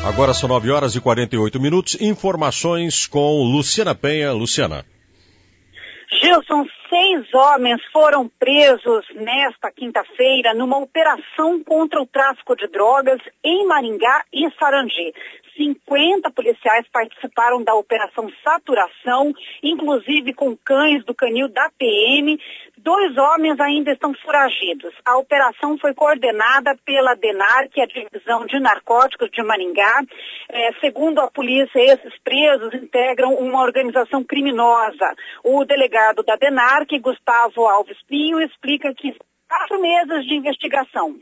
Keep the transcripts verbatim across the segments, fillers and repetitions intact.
Agora são nove horas e quarenta e oito minutos. Informações com Luciana Penha. Luciana. Gilson, seis homens foram presos nesta quinta-feira numa operação contra o tráfico de drogas em Maringá e Sarandi. cinquenta policiais participaram da Operação Saturação, inclusive com cães do canil da P M. Dois homens ainda estão foragidos. A operação foi coordenada pela DENAR, que é a Divisão de Narcóticos de Maringá. É, segundo a polícia, esses presos integram uma organização criminosa. O delegado da DENAR, que Gustavo Alves Pinho, explica que quatro meses de investigação.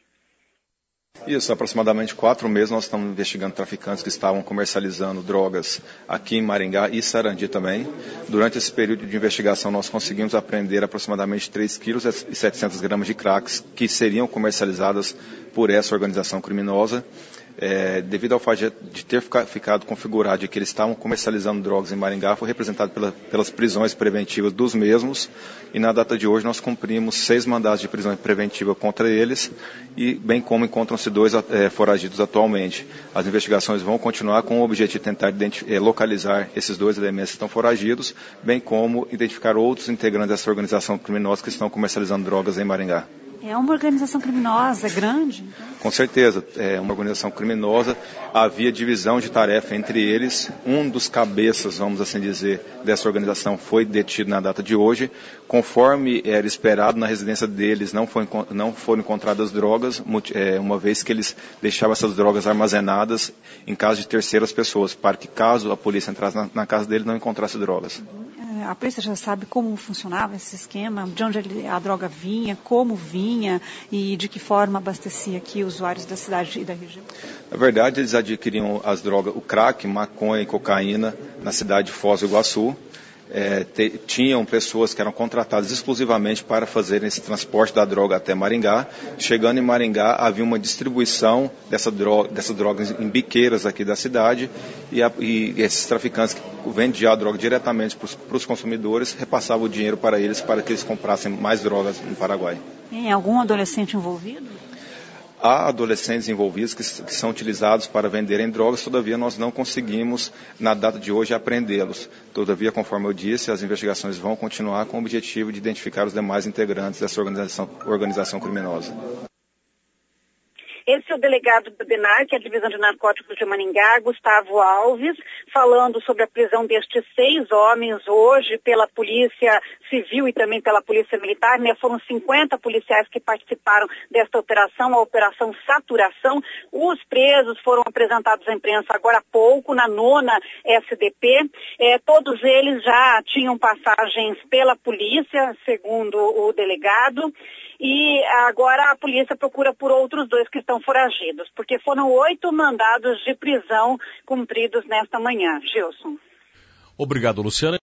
Isso, aproximadamente quatro meses nós estamos investigando traficantes que estavam comercializando drogas aqui em Maringá e Sarandi também. Durante esse período de investigação nós conseguimos apreender aproximadamente três vírgula sete quilos gramas de cracks que seriam comercializadas por essa organização criminosa. É, devido ao fato de ter ficado configurado de que eles estavam comercializando drogas em Maringá, foi representado pela, pelas prisões preventivas dos mesmos, e na data de hoje nós cumprimos seis mandados de prisão preventiva contra eles, e bem como encontram-se dois é, foragidos atualmente. As investigações vão continuar com o objetivo de tentar é, localizar esses dois elementos que estão foragidos, bem como identificar outros integrantes dessa organização criminosa que estão comercializando drogas em Maringá. É uma organização criminosa grande? Com certeza, é uma organização criminosa. Havia divisão de tarefa entre eles. Um dos cabeças, vamos assim dizer, dessa organização foi detido na data de hoje. Conforme era esperado, na residência deles não, foi, não foram encontradas drogas, uma vez que eles deixavam essas drogas armazenadas em casa de terceiras pessoas, para que caso a polícia entrasse na, na casa deles não encontrasse drogas. A polícia já sabe como funcionava esse esquema, de onde a droga vinha, como vinha e de que forma abastecia aqui usuários da cidade e da região? Na verdade, eles adquiriam as drogas, o crack, maconha e cocaína na cidade de Foz do Iguaçu. É, te, tinham pessoas que eram contratadas exclusivamente para fazerem esse transporte da droga até Maringá. Chegando em Maringá, havia uma distribuição dessa droga, dessas drogas em biqueiras aqui da cidade, e, a, e esses traficantes que vendiam a droga diretamente para os consumidores repassavam o dinheiro para eles para que eles comprassem mais drogas no Paraguai. Tem algum adolescente envolvido? Há adolescentes envolvidos que, que são utilizados para venderem drogas, todavia nós não conseguimos, na data de hoje, apreendê-los. Todavia, conforme eu disse, as investigações vão continuar com o objetivo de identificar os demais integrantes dessa organização, organização criminosa. Esse é o delegado do DENAR, que é a Divisão de Narcóticos de Maringá, Gustavo Alves, falando sobre a prisão destes seis homens hoje pela Polícia Civil e também pela Polícia Militar. Né? Foram cinquenta policiais que participaram desta operação, a Operação Saturação. Os presos foram apresentados à imprensa agora há pouco, na nona S D P. É, todos eles já tinham passagens pela polícia, segundo o delegado. E agora a polícia procura por outros dois que estão foragidos, porque foram oito mandados de prisão cumpridos nesta manhã. Gilson. Obrigado, Luciana.